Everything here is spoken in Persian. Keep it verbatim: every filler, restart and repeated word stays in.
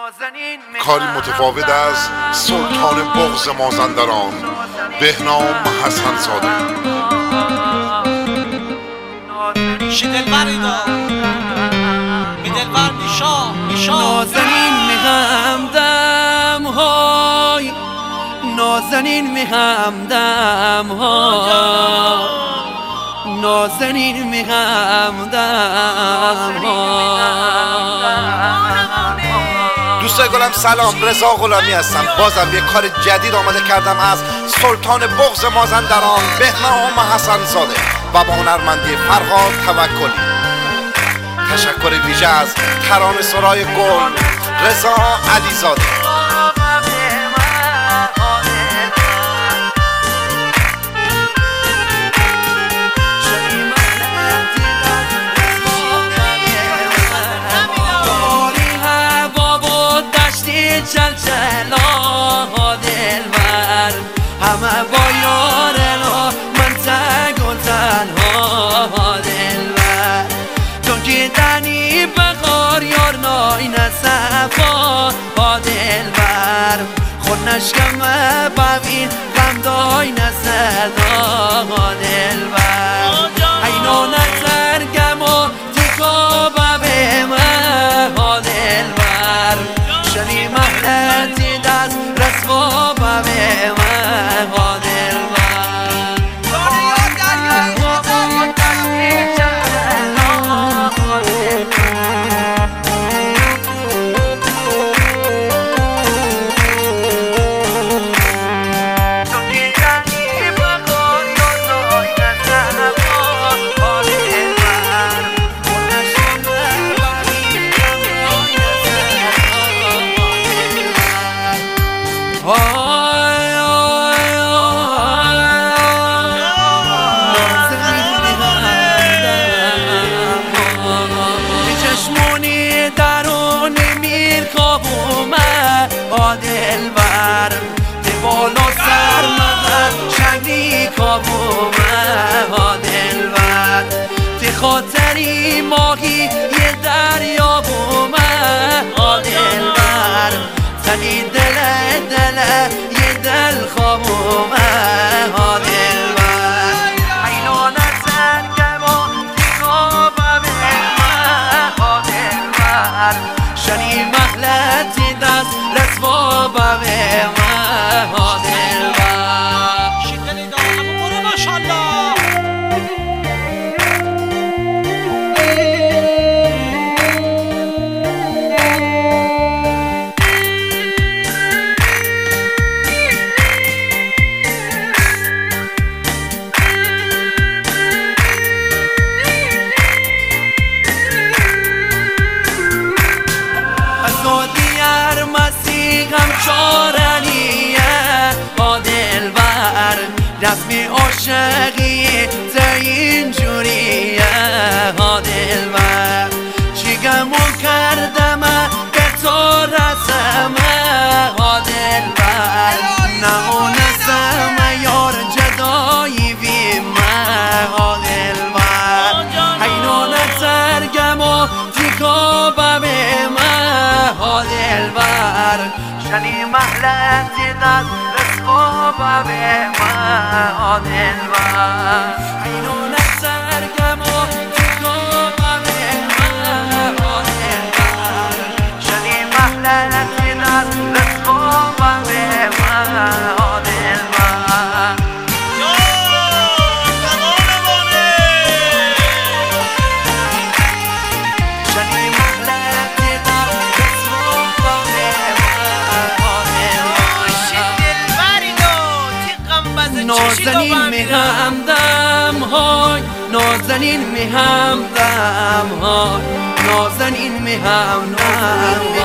کاری متفاوت از سلطان بغض مازندران بهنام حسن زاده. شدلبر ایدا میدلبر میشا میشا نازنین میهمدم های، نازنین میهمدم های، نازنین میهمدم های. دوستای گلم سلام، رضا غلامی هستم. بازم یک کار جدید آماده کردم از سلطان بغض مازندران بهنام حسن زاده و با هنرمندی فرهاد توکلی. تشکر ویژه از ترانه سرای گل رضا علیزاده. چل چلا دلبر همه با یارنا من تگ و تنها دلبر، چون که دنی بخار یار نای نصفا دلبر خود نشکمه ببین غم دای نصدا دلبر اینا نترگم و تکا ببه ما دلبر شنی محلتی دست رسوا ببه ما دلبر. دلبر تی بالا سر مدر شنگی کابومه ها دلبر تی خاطری ماهی یه دریا بومه ها دلبر تنی دل دل یه دل خوابومه ها دلبر حیلانه سرگم و تکابه ها دلبر شنی محلتی دست رسوا ببه ما دلبر. شدلی دارم برو ماشالله. غم چارنیه با دلبر رسمی عاشقی تا اینجوریه ها دلبر چی گمو کردم که تو رسمه ها دلبر نه اونسم یار جدایی بیمه ها دلبر حینانه ترگم و تیکا ببه ها دلبر شنی محلتی دست رسوا ببه ما دلبر اینو نسرگم و تکا ببه ما دلبر شنی محلتی دست رسوا ببه ما دلبر. نازنین میهمدم های، نازنین میهمدم های، نازنین میهمدم